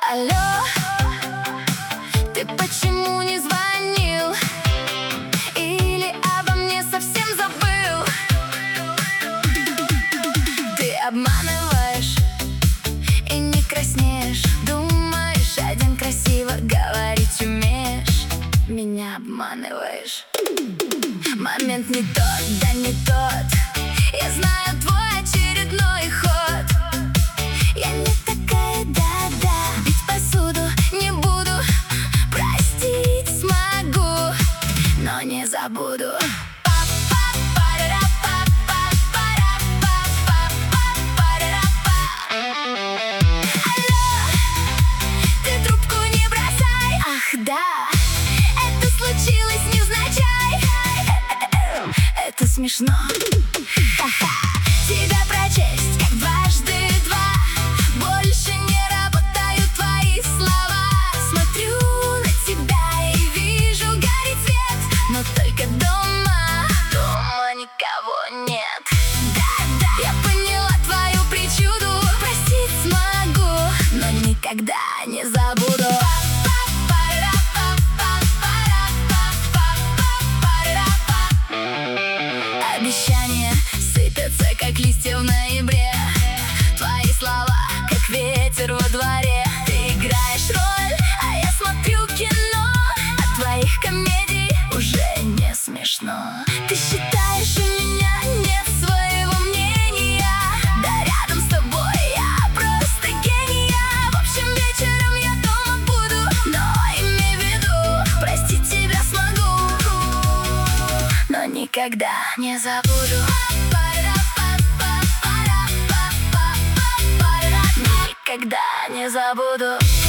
Алло, ты почему не звонил? Или обо мне совсем забыл? Ты обманываешь и не краснеешь. Думаешь, один красиво говорить умеешь. Меня обманываешь. Момент не тот, да не тот. Я знаю твой очередной ход. Я не такая, да-да. Бить посуду не буду, простить смогу, но не забуду. Алло, ты трубку не бросай. Ах, да, это случилось невзначай. Это смешно. Тебя прочесть как дважды два. Больше не работают твои слова. Смотрю на тебя и вижу, горит свет, но только дома. Дома никого нет. Да-да, я поняла твою причуду. Простить смогу, но никогда не забуду. Обещания сыпятся, как листья в ноябре. Твои слова, как ветер во дворе. Ты играешь роль, а я смотрю кино. От твоих комедий уже не смешно. Ты считаешь, у меня нет своего мнения. Да рядом с тобой я просто гения. В общем, вечером я дома буду, но имей в виду, простить тебя смогу, но никогда не забуду. Никогда не забуду.